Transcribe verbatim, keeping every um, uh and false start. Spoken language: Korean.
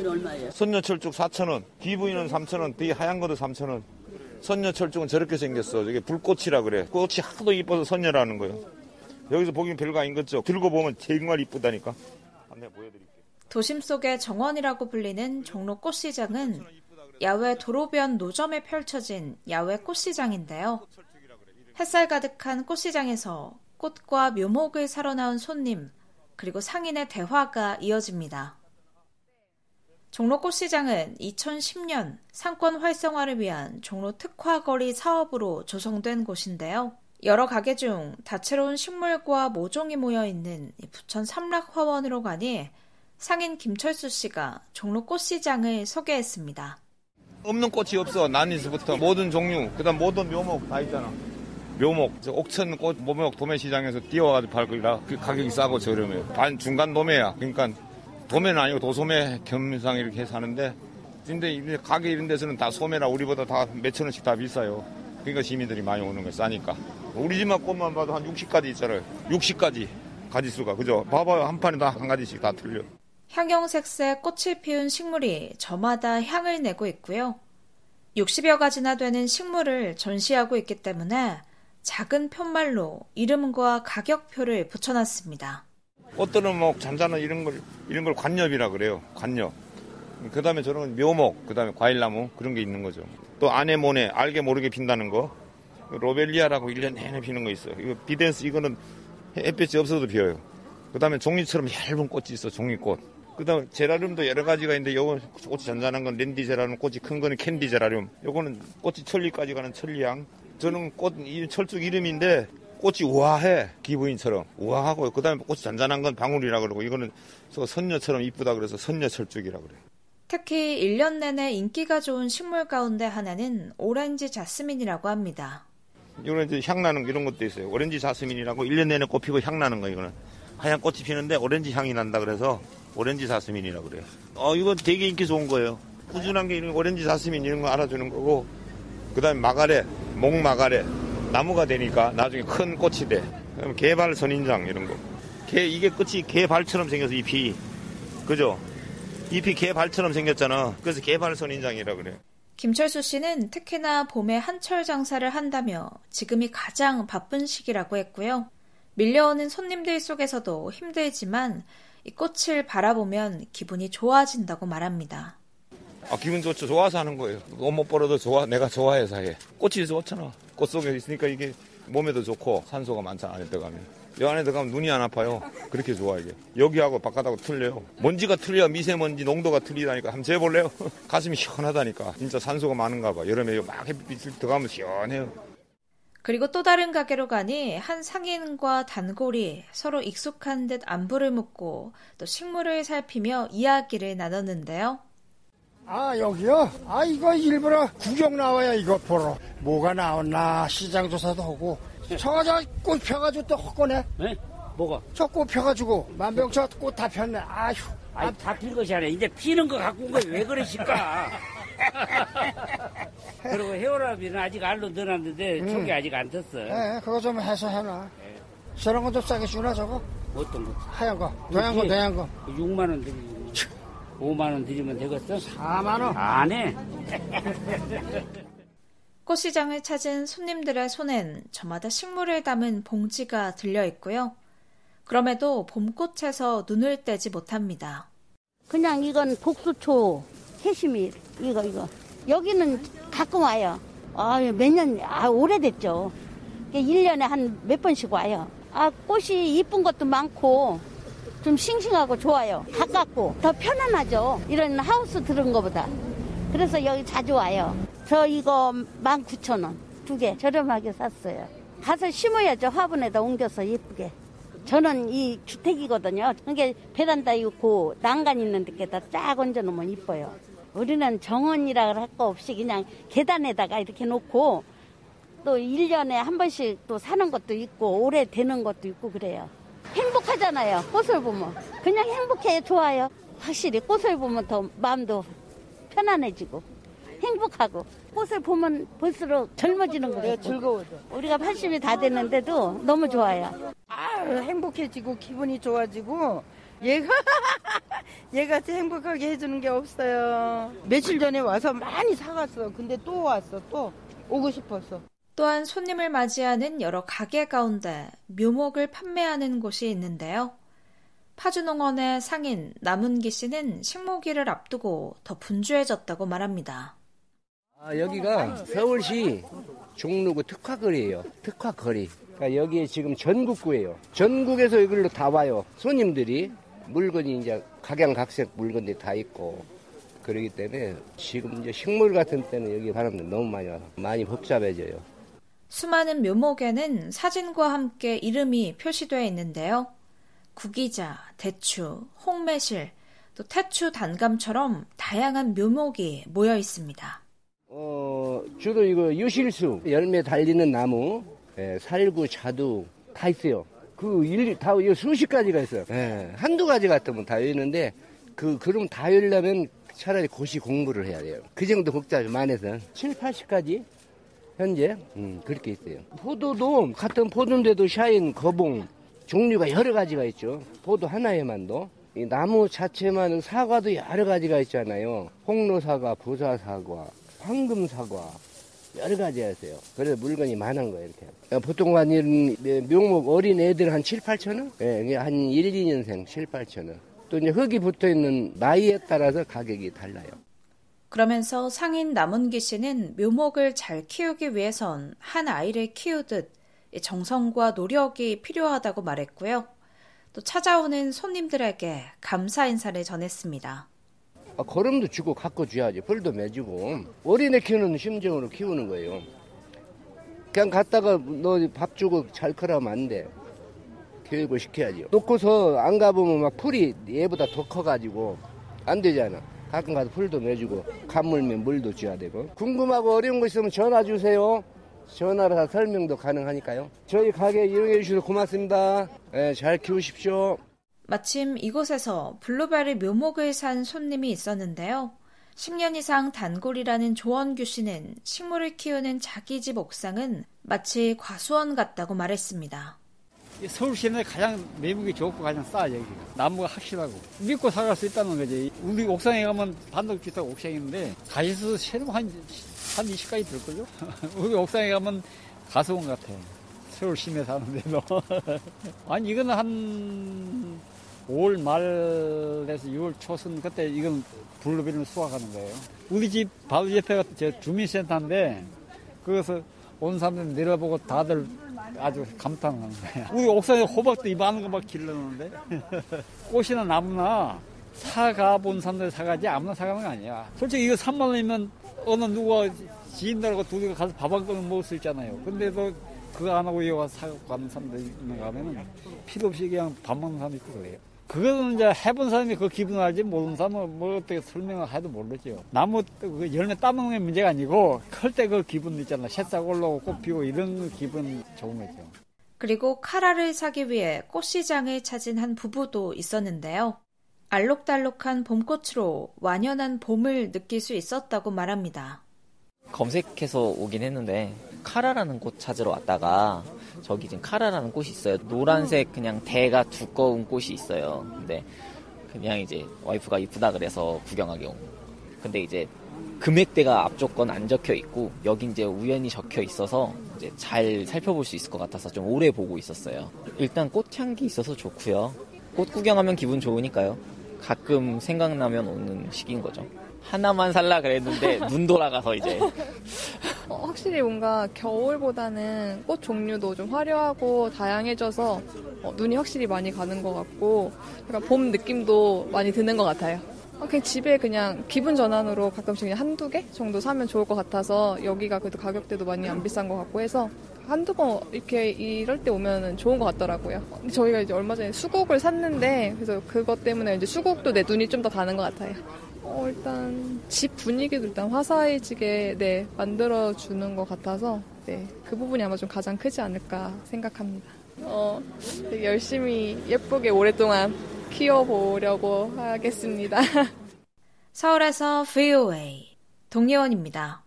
기부인 얼마예요? 선녀철쭉 사천 원, 기부인은 삼천 원, 뒤 하얀 것도 삼천 원. 선녀철쭉은 저렇게 생겼어. 이게 불꽃이라 그래. 꽃이 하도 이뻐서 선녀라는 거예요. 여기서 보기엔 별거 아닌 거죠. 들고 보면 정말 이쁘다니까. 한번 보여드릴게요. 도심 속의 정원이라고 불리는 종로 꽃시장은 야외 도로변 노점에 펼쳐진 야외 꽃시장인데요. 햇살 가득한 꽃시장에서 꽃과 묘목을 사러 나온 손님, 그리고 상인의 대화가 이어집니다. 종로 꽃시장은 이천십 년 상권 활성화를 위한 종로 특화거리 사업으로 조성된 곳인데요. 여러 가게 중 다채로운 식물과 모종이 모여있는 부천 삼락화원으로 가니 상인 김철수 씨가 종로 꽃시장을 소개했습니다. 없는 꽃이 없어. 나니스부터 모든 종류, 그다음 모든 묘목 다 있잖아. 묘목, 저 옥천 꽃 묘목 도매시장에서 띄워가지고 팔거리라 그 가격이 싸고 저렴해요. 반 중간 도매야. 그러니까 도매는 아니고 도소매 겸상 이렇게 해서 하는데, 근데 가게 이런 데서는 다 소매라 우리보다 다 몇천 원씩 다 비싸요. 그러니까 시민들이 많이 오는 거예요. 싸니까. 우리 집만 꽃만 봐도 한 육십 가지 있잖아요. 육십 가지 가지수가. 그죠? 봐봐요. 한 판에 다 한 가지씩 다 틀려. 형형색색 꽃을 피운 식물이 저마다 향을 내고 있고요. 육십여 가지나 되는 식물을 전시하고 있기 때문에 작은 편말로 이름과 가격표를 붙여놨습니다. 꽃들은 뭐 잔잔한 이런 걸 이런 걸 관엽이라 그래요. 관엽. 그 다음에 저런 건 묘목, 그 다음에 과일나무 그런 게 있는 거죠. 또 아네모네, 알게 모르게 핀다는 거. 로벨리아라고 일 년 내내 피는 거 있어요. 이거 비덴스, 이거는 햇볕이 없어도 피어요. 그 다음에 종이처럼 얇은 꽃이 있어, 종이꽃. 그 다음에 제라늄도 여러 가지가 있는데, 요건 꽃이 잔잔한 건 랜디 제라늄, 꽃이 큰 거는 캔디 제라늄. 요거는 꽃이 천리까지 가는 천리향. 저는 꽃, 철쭉 이름인데, 꽃이 우아해, 기부인처럼. 우아하고, 그 다음에 꽃이 잔잔한 건 방울이라 그러고, 이거는 선녀처럼 이쁘다 그래서 선녀철쭉이라 그래요. 특히 일 년 내내 인기가 좋은 식물 가운데 하나는 오렌지 자스민이라고 합니다. 이거는 이제 향 나는 이런 것도 있어요. 오렌지 자스민이라고 일 년 내내 꽃 피고 향 나는 거, 이거는. 하얀 꽃이 피는데 오렌지 향이 난다 그래서 오렌지 자스민이라고 그래요. 어, 이거 되게 인기 좋은 거예요. 꾸준한 게 이런 오렌지 자스민 이런 거 알아주는 거고, 그 다음에 마가렛, 목마가렛. 나무가 되니까 나중에 큰 꽃이 돼. 그럼 개발 선인장 이런 거. 개, 이게 끝이 개발처럼 생겨서 잎이. 그죠? 잎이 개발처럼 생겼잖아. 그래서 개발 선인장이라 그래요. 김철수 씨는 특히나 봄에 한철 장사를 한다며 지금이 가장 바쁜 시기라고 했고요. 밀려오는 손님들 속에서도 힘들지만 이 꽃을 바라보면 기분이 좋아진다고 말합니다. 아, 기분 좋죠. 좋아서 하는 거예요. 돈 못 벌어도 좋아, 내가 좋아해서 해. 꽃이 좋잖아. 꽃 속에 있으니까 이게 몸에도 좋고 산소가 많잖아, 안에 들어가면. 이 안에 들어가면 눈이 안 아파요. 그렇게 좋아, 이게. 여기하고 바깥하고 틀려요. 먼지가 틀려, 미세먼지 농도가 틀리다니까. 한번 재볼래요? 가슴이 시원하다니까. 진짜 산소가 많은가 봐. 여름에 막 햇빛이 들어가면 시원해요. 그리고 또 다른 가게로 가니 한 상인과 단골이 서로 익숙한 듯 안부를 묻고 또 식물을 살피며 이야기를 나눴는데요. 아, 여기요? 아, 이거 일부러 구경 나와요, 이거 보러. 뭐가 나왔나 시장 조사도 하고. 저, 저, 꽃 펴가지고 또 헛거네. 네? 뭐가? 저 꽃 펴가지고, 만병 저 꽃 다 폈네. 아휴. 아니, 다 필 것이 아니라 이제 피는 거 갖고 온 거에 왜 그러실까? 그리고 헤어라비는 아직 알로 넣어놨는데, 음. 촉이 아직 안 텄어. 네, 그거 좀 해서 해놔. 네. 저런 거 좀 싸게 주나, 저거? 어떤 거? 하얀 거. 동양 거, 동양 거. 육만 원 드리면, 오만 원 드리면 되겠어? 사만 원. 안 해. 꽃시장을 찾은 손님들의 손엔 저마다 식물을 담은 봉지가 들려 있고요. 그럼에도 봄꽃에서 눈을 떼지 못합니다. 그냥 이건 복수초, 캐시밀, 이거, 이거. 여기는 가끔 와요. 아, 몇 년, 아, 오래됐죠. 일 년에 한 몇 번씩 와요. 아, 꽃이 이쁜 것도 많고, 좀 싱싱하고 좋아요. 가깝고, 더 편안하죠. 이런 하우스 들은 거보다. 그래서 여기 자주 와요. 저 이거 만 구천 원. 두 개 저렴하게 샀어요. 가서 심어야죠. 화분에다 옮겨서 예쁘게. 저는 이 주택이거든요. 그러니까 베란다 있고 난간 있는 데에다 쫙 얹어놓으면 이뻐요. 우리는 정원이라 할 거 없이 그냥 계단에다가 이렇게 놓고 또 일 년에 한 번씩 또 사는 것도 있고 오래 되는 것도 있고 그래요. 행복하잖아요. 꽃을 보면. 그냥 행복해요. 좋아요. 확실히 꽃을 보면 더 마음도 편안해지고 행복하고 꽃을 보면 볼수록 젊어지는 거 같고 즐거워져. 우리가 팔십이 다 됐는데도 너무 좋아요. 아, 행복해지고 기분이 좋아지고 얘가 얘가 행복하게 해주는 게 없어요. 며칠 전에 와서 많이 사갔어. 근데 또 왔어. 또 오고 싶었어. 또한 손님을 맞이하는 여러 가게 가운데 묘목을 판매하는 곳이 있는데요. 파주농원의 상인 남은기 씨는 식모기를 앞두고 더 분주해졌다고 말합니다. 아, 여기가 서울시 종로구 특화거리예요. 특화거리. 그러니까 여기에 지금 전국구예요. 전국에서 이걸로 다 와요. 손님들이. 물건이 이제 각양각색 물건들이 다 있고 그러기 때문에 지금 이제 식물 같은 때는 여기 사람들 너무 많이 와서 많이 복잡해져요. 수많은 묘목에는 사진과 함께 이름이 표시되어 있는데요. 구기자, 대추, 홍매실, 또 태추 단감처럼 다양한 묘목이 모여 있습니다. 어, 주로 이거 유실수, 열매 달리는 나무, 예, 살구, 자두 다 있어요. 그 일, 다 수십 가지가 있어요. 예, 한두 가지 같으면 다 있는데 그 그럼 다 열려면 차라리 고시 공부를 해야 돼요. 그 정도 복잡해 많아서 칠, 팔십 가지 현재 음, 그렇게 있어요. 포도도 같은 포도인데도 샤인, 거봉 종류가 여러 가지가 있죠. 포도 하나에만도. 이 나무 자체만은 사과도 여러 가지가 있잖아요. 홍로사과, 부사사과, 황금사과 여러 가지가 있어요. 그래서 물건이 많은 거예요. 이렇게. 보통 한 이런 묘목 어린 애들 한 칠, 팔천 원? 예, 한 일, 이 년생 칠, 팔천 원. 또 이제 흙이 붙어있는 나이에 따라서 가격이 달라요. 그러면서 상인 남은기 씨는 묘목을 잘 키우기 위해선 한 아이를 키우듯 정성과 노력이 필요하다고 말했고요. 또 찾아오는 손님들에게 감사 인사를 전했습니다. 아, 거름도 주고 갖고 줘야지. 벌도 매주고. 어린애 키우는 심정으로 키우는 거예요. 그냥 갔다가 너 밥 주고 잘 크라면 안 돼. 교육을 시켜야지. 놓고서 안 가보면 막 풀이 얘보다 더 커가지고 안 되잖아. 가끔 가서 풀도 매주고 간물면 물도 줘야 되고. 궁금하고 어려운 거 있으면 전화 주세요. 전화로 다 설명도 가능하니까요. 저희 가게 이용해 주셔서 고맙습니다. 네, 잘 키우십시오. 마침 이곳에서 블루베리 묘목을 산 손님이 있었는데요. 십 년 이상 단골이라는 조원규 씨는 식물을 키우는 자기 집 옥상은 마치 과수원 같다고 말했습니다. 서울 시내에 가장 매목이 좋고 가장 싸, 여기가. 나무가 확실하고. 믿고 살아갈 수 있다는 거지. 우리 옥상에 가면 단독주택 옥상인데, 가시수 세로 한, 한 이십 가지 들걸요? 우리 옥상에 가면 가수원 같아. 서울 시내 사는데도. 아니, 이거는 한 오월 말에서 유월 초순, 그때 이건 블루베리를 수확하는 거예요. 우리 집 바로 옆에가 저 주민센터인데, 거기서 온 사람들 내려보고 다들 아주 감탄하는 거야. 우리 옥상에 호박도 이만한 거 막 길러놓는데 꽃이나 나무나 사가 본 사람들 사가지 아무나 사가는 거 아니야. 솔직히 이거 삼만 원이면 어느 누가 지인들하고 둘이 가서 밥 한 그릇 먹을 수 있잖아요. 근데도 그거 안 하고 이거 가서 사고 가는 사람들 있는가 하면은 필요 없이 그냥 밥 먹는 사람이 있고 그래요. 그거는 이제 해본 사람이 그 기분을 알지 모르는 사람은 뭐 어떻게 설명을 해도 모르죠. 나무 그 열매 따먹는 게 문제가 아니고 클 때 그 기분 있잖아. 새싹 올라오고 꽃 피고 이런 기분 좋은 거죠. 그리고 카라를 사기 위해 꽃시장을 찾은 한 부부도 있었는데요. 알록달록한 봄꽃으로 완연한 봄을 느낄 수 있었다고 말합니다. 검색해서 오긴 했는데 카라라는 꽃 찾으러 왔다가 저기 지금 카라라는 꽃이 있어요. 노란색 그냥 대가 두꺼운 꽃이 있어요. 근데 그냥 이제 와이프가 이쁘다 그래서 구경하게 온. 근데 이제 금액대가 앞쪽 건 안 적혀 있고 여기 이제 우연히 적혀 있어서 이제 잘 살펴볼 수 있을 것 같아서 좀 오래 보고 있었어요. 일단 꽃향기 있어서 좋고요. 꽃 구경하면 기분 좋으니까요. 가끔 생각나면 오는 시기인 거죠. 하나만 살라 그랬는데 눈 돌아가서 이제 어, 확실히 뭔가 겨울보다는 꽃 종류도 좀 화려하고 다양해져서 어, 눈이 확실히 많이 가는 것 같고 약간 봄 느낌도 많이 드는 것 같아요. 어, 그냥 집에 그냥 기분 전환으로 가끔씩 그냥 한두 개 정도 사면 좋을 것 같아서 여기가 그래도 가격대도 많이 안 비싼 것 같고 해서 한두 번 이렇게 이럴 때 오면 좋은 것 같더라고요. 근데 저희가 이제 얼마 전에 수국을 샀는데 그래서 그것 때문에 이제 수국도 내 눈이 좀 더 가는 것 같아요. 어, 일단 집 분위기도 일단 화사해지게 네, 만들어주는 것 같아서 네, 그 부분이 아마 좀 가장 크지 않을까 생각합니다. 어, 되게 열심히 예쁘게 오랫동안 키워보려고 하겠습니다. 서울에서 브이오에이 동예원입니다.